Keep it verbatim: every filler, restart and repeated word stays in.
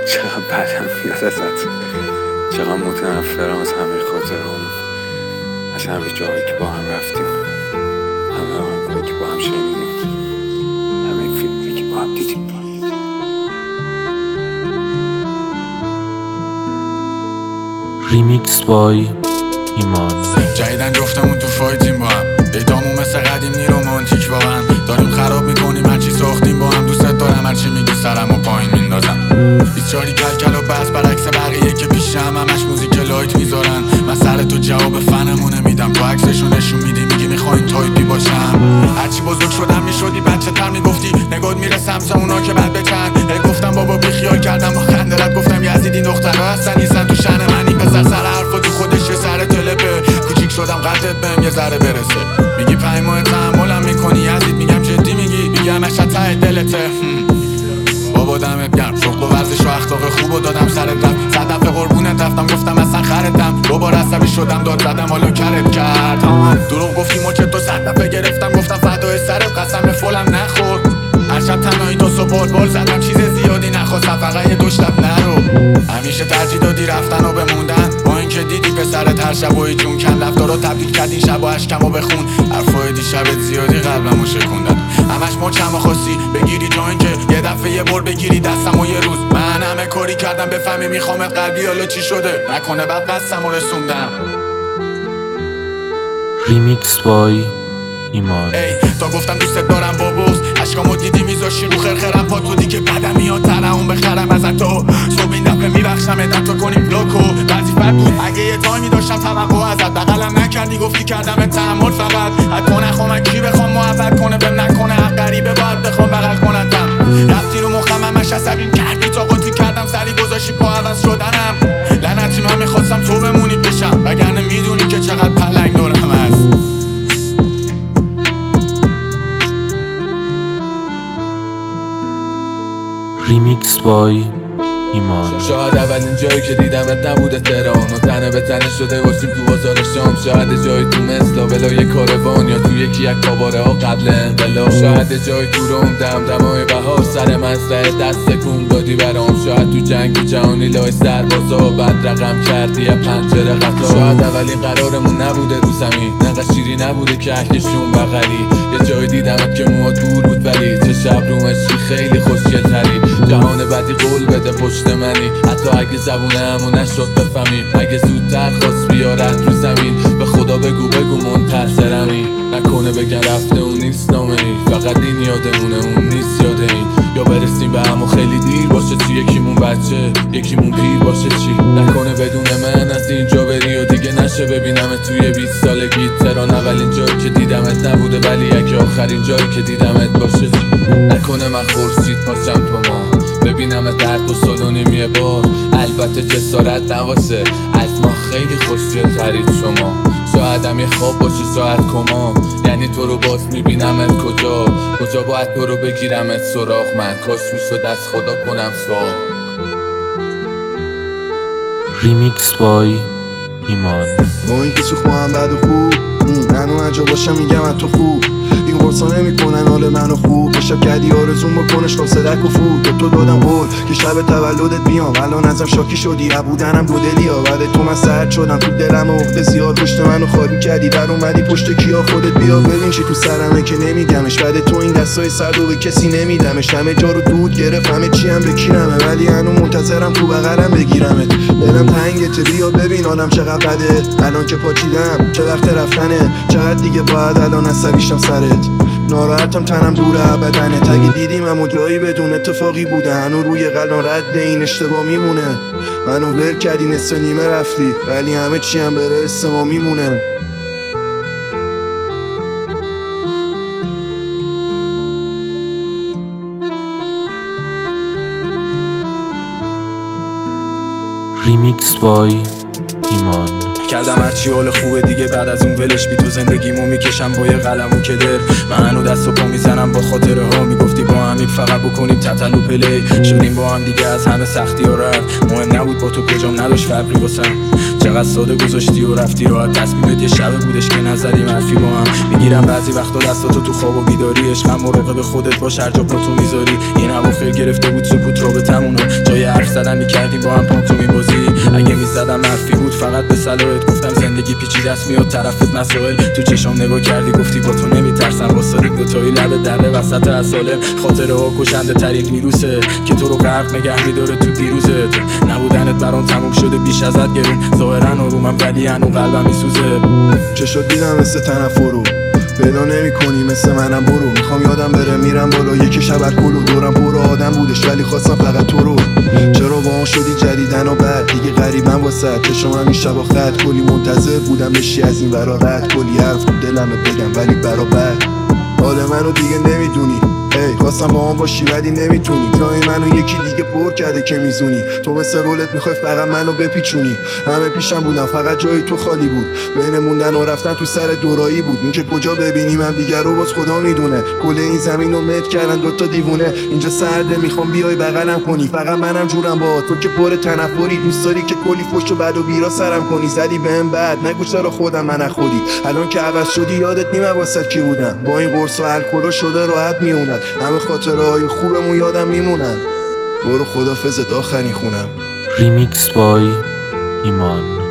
چقدر بدم میاد ازت، چقدر متنفرم از همه خاطرام، از همه جایی که با هم رفتیم، همه آهنگایی که با هم شنیدیم، همه فیلمی که با هم دیدیم. ریمیکس بای ایمان. جدیدن جفتمون تو فایتیم با هم، دیتامون مثل قدیمی رومانتیک واقعا داریم خراب میکنیم هرچی ساختیم با هم. دوستت دارم هرچی میگی سرمو پایین میندازم. بیست چاری کل کل و بس برعکس بقیه که پیشم همش موزیک لایت میذارن. من سر تو جواب فنمو نمیدم، تو عکسشو نشون میدی میگی میخواین تایپی باشم. هرچی بزرگ شدم میشدی بچه تر میگفتی نگات میره سمت اونا که بعد بچن. گفتم بابا بیخیال کردم با خندلت، گفتم یزیدی دخترها هستن نیستن تو شن منی. پسر سر حرفا تو خودش یه سر تلپه، کوچیک شدم قدرت بهم یه ذره برسه. میگی پنج ماه تحملم میکنی یزید، میگم جدی میگی، میگم اشا ته دلته. بابا دمت گرم، شغل و ورزش و اخلاق خوبو دادم سرت رفت. صد دفعه قربونت رفتم گفتم اصلا خرتم. دوباره عصبی شدم داد زدم حالا کرت کرد. دروغ گفتی مچ تو صد دفعه گرفتم گفتم فدای سرت، قسم فولم نخور. هر شب تنهایی تو صبح بال زدم چیز زیادی نخواستم، فقط یه دو شب نرو. همیشه ترجیح دادی رفتن و بموندن، با اینکه دیدی پسرت هر شب و جون کن رفتارا تبدیل کردی شب و اشکم و بخون. حرفای دیشبت زیادی قلبمو شکوندن، همش مچم و خواستی بگیری جا اینکه یه دفعه یه بار بگیری دستم و یه روز. من همه کاری کردم بفهمی میخوامت قلبی، حالا چی شده نکنه بعد قصم و رسوندم. ریمیکس بای ایمان. ای تا گفتم دوستت دارم با بغض، عشقامو دیدی میذاشی رو خرخرم پا تو دیگه بدم میاد ترمون بخرم ازت. تو صبح این دفعه میبخشم ادم تو کنیم بلوکو وظیفت بود. اگه یه تایمی داشتم توقع ازت بغلم نکردی گفتی کردم تحمل فقط. حتی نخوام من کی بخوام محبت کنه بهم نکنه، حق غریبه باید بخوام بغل کنتم. رفتی رو مخم همش عصبیم کردی تا قاطی کردم سری گذاشی پا عوض شدنم. لعنتی من میخواستم تو بمونی بشم، وگرنه میدونی که چقدر پلنگ دورم هست. ریمیکس بای ایمان. شاید اولین جایی که دیدمت نبوده تهران و تنه به تنه شده باشیم تو بازار شام. شاید جایی تو مثلا ولای کاروان یا تو یکی یک کاباره ها قبل انقلاب. شاید جایی تو روم دمدمای بهار سر مزرعه دست کن دادی برام. شاید تو جنگ جهانی لای سربازا بعد رقم کردی یا پنجره قطار. شاید اولین قرارمون نبوده رو زمین، نقدر شیری نبوده که اهلشون بغلی. یه جایی دیدمت که موها دور بود ولی چه شب رو مشی خیلی خوشگل تری. جهان بدی قول بده پشت منی، حتی اگه زبونمو نشد بفهمی. اگه زودتر خواست بیارد رو زمین، به خدا بگو بگو منتظرمی. نکنه بگن رفته اون نیست نامه ای، فقط این یادمونه اون نیست یاده این. یا برسیم به هم و خیلی دیر باشه چی، یکیمون بچه یکیمون پیر باشه چی. نکنه بدون من از اینجا بری و دیگه نشه ببینمت توی بیست سالگی. تهران اولین جایی که دیدمت نبوده ولی اگه آخرین جایی که دیدمت باشه چی. نکنه من خورشید باشم تو ما، ببینم درد و سالونی میه بار. البته جسارت نواسه از ما خیلی خوشگل ترید شما. شاید هم یه خواب باشه شاید کما، یعنی تو رو باز میبینمت کجا. کجا باید تو رو بگیرمت سراغ، من کاش میشد از خدا کنم سوال. ریمیکس بای ایمان. با اینکه سوخ ما هم بد و خوب منو هر جا باشم میگم از تو خوب. این قرصا نمیکنن حال منو خوب، بشب کردی آرزون بکنش تا صدک و فود. به تو دادم قول که شب تولدت بیام، الان ازم شاکی شدی عبودنم دو دلی ها. بعد تو من سرد شدم تو دلم عقده زیاد، پشت منو خالی کردی در اومدی پشت کیا خودت بیا. ببین چی تو سرمه که نمیگمش، بعد تو این دستای سرد و به کسی نمیدمش. همه جا رو دود گرفت همه چی هم بکیرمه، ولی هنو منتظرم تو بغلم بگیرمت. دلم تنگته بیا ببین حالم چقدر بده الان که پاچیدم. چه وقت رفتنه چقدر دیگه باید الان عصبیشم سرت. ناراحتم تنم دوره ابدنه، تگه دیدیم اما جایی بدون اتفاقی بوده. هنو روی قلبم رد این اشتباه میمونه. منو ول کردی نصف نیمه رفتی، ولی همه چی هم بره استما میمونه. ریمیکس بای ایمان. کردم هرچی حال خوبه دیگه بعد از اون ولش بی تو زندگیمو میکشم با یه قلم و کدر. من هنو دست و پا میزنم با خاطره ها، میگفتی با همین فقط شب بکنیم تتلو پلی. شدیم با هم دیگه از همه سختی ها رفت. مهم نبود با تو کجام نداشت فرقی واسم. چقدر ساده گذاشتی و رفتی راحت. تصمیمت یه شب بودش که نزدیم حرفی با هم. میگیرم بعضی وقتا دستاتو تو خواب و بیداری. عشقم مراقب خودت باش هر جا پاتو میذاری. این اواخر گرفته بود سکوت رابطمونو. جای حرف زدن میکردیم با هم پانتومی بازی. اگه میزدم حرفی بود فقط به صلاحت. گفتم زندگی پیچیده است میاد طرفت مسائل. تو چشام نگاه کردی گفتی با تو نمیترسم. واسادیم دوتایی لب دره وسط اسالم. خاطره ها کشنده ترین ویروسه که تو رو غرق نگه میداره تو دیروزت. نبودنت برام تموم شده بیش ازت گرون. ظاهرا آرومم ولی هنو قلبم میسوزه. چه شد دیدم مثل تنفرو پیدا نمی کنی مثل منم برو. میخوام یادم بره میرم بالا یکی شبت کلو. دورم پر آدم بودش ولی خواستم فقط تو رو. چرا با اون شدی جدیدن و بعد دیگه غریبم واسه چشم هم این شبا خط. کلی منتظر بودم بشی از این ورا رد. کلی حرف تو دلمه بگم ولی برا بد. حال منو دیگه نمیدونی. ای خواستم با هم باشی ولی نمیتونی. جای منو یکی دیگه پر کرده که میزونی. تو مثل رولت میخوای فقط منو بپیچونی. همه پیشم بودم فقط جای تو خالی بود. بین موندن و رفتن تو سر دورایی بود. این که کجا ببینیم هم دیگر رو باز خدا میدونه. کل این زمین رو مت کردن دوتا دیوونه. اینجا سرده میخوام بیای بغلم کنی. فقط منم جورم با تو که پر تنفری. دوست داری که کلی فوش و بد و بیرا سرم کنی. زدی بهم بعد نگو چرا خودم من خودی. الان که عوض شدی یادت نیم واسط کی بودم. با این قرص و الکل شده راحت میونن. همه خاطره های خوبمون یادم میمونن. برو خدافظت آخرین خونم. ریمیکس بای ایمان.